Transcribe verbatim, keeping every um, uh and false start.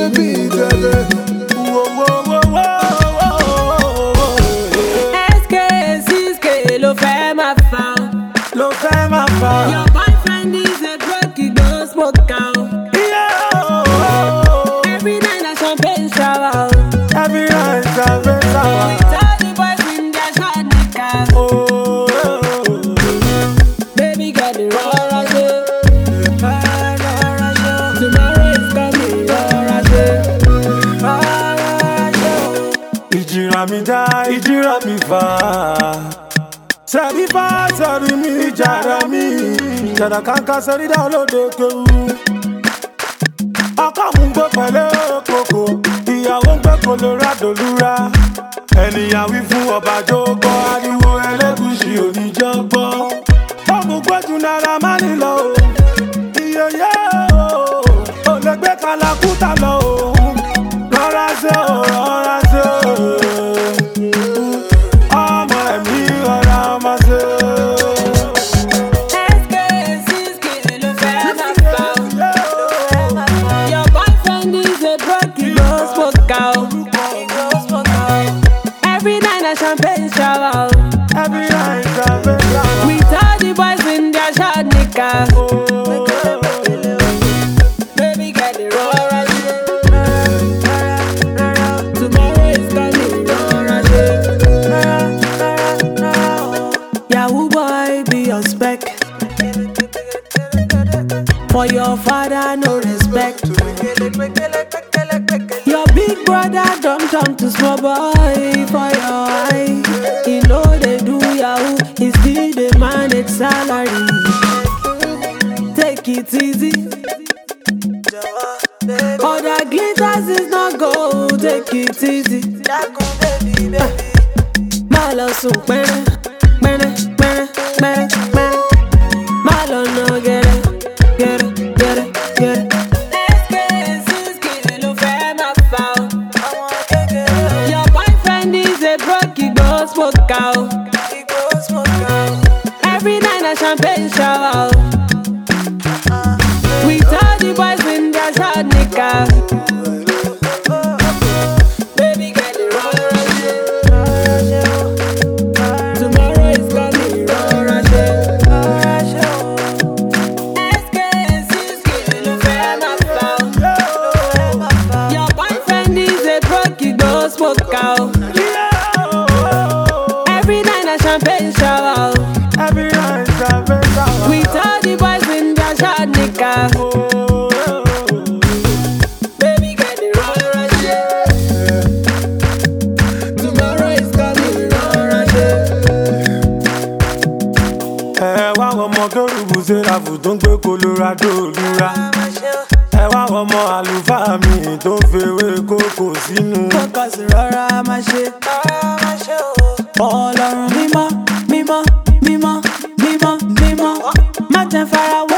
beat, baby. Whoa, whoa, whoa, whoa, whoa, whoa. S K, six K, lo fẹ́ máa fa o. Lo fẹ́ máa fa. Your boyfriend is a drug, he go smoke out. Yeah. Every night a champagne shower. Every night champagne shower. With all the boys in their short nigga. Oh, baby got the raw show. Tomorrow is coming, raw show. Ìjìrà mi dá, ìjìrà mi fà. Sẹ́rí fà, sẹ́rí mi, ìjàrà mi. Ìjàrà kàńkà sẹ́rí dá olóde kéwú. Ọkọ mú gbé pẹ̀lẹ́ kòkó. Ìyàwó ń gbé Colorado lúra. Ènìyàn wí fún ọba jókòó. Ariwo Ẹlẹ́gùṣì oníjọ́gbọ́. Ọmọ gbẹ́jú náírà má nílò o. Iyeye o. Ò lè gbé Kalakuta lọ o. Rọra ṣe o, rọra ṣe o. Ọmọ ẹ̀mí rọra ọmọ ṣe o. S K, six K, lo fẹ́ máa fa o. Your boyfriend is a drug, he go smoke out. Every night a champagne shower. Every night champagne shower. With all the boys in their short nigga. Baby got the raw shit. Tomorrow is coming, raw shit. Yahoo boy, be your spec. For your father, no respect. Your big brother don't turn to small boy for your eye. He know they do Yahoo, he still dey manage salary. Take it easy. All that glitters is not gold, take it easy. Má lọ sùn pẹ́rẹ́, pẹ́rẹ́, pẹ́rẹ́, pẹ́rẹ́, pẹ́rẹ́. Má lọ nà gẹ̀rẹ́, gẹ̀rẹ́, gẹ̀rẹ́, gẹ̀rẹ́. S K, six K, lo fẹ́ máa fa o. Your boyfriend is a drug, he go smoke out. Every night a champagne shower. With all the boys in their short nigga. Baby got the raw shit. Tomorrow is coming, raw shit. S K, six K, lo fẹ́ máa fa o. Your boyfriend is a drug, he go smoke out. Every night a champagne shower. Every night champagne shower. With all the boys in their short nigga. Baby got the raw shit. Tomorrow is coming, raw shit. Ẹ wá ọmọ kérúbù Séráfù tó ń gbé Colorado lúra. Ẹ wá ọmọ àlùfáà mi tó ń fewé kókò sínú. Kókò sí rọra máa ṣe. Ọlọ́run mímọ́, mímọ́, mímọ́, mímọ́, mímọ́. Má jẹ́ fara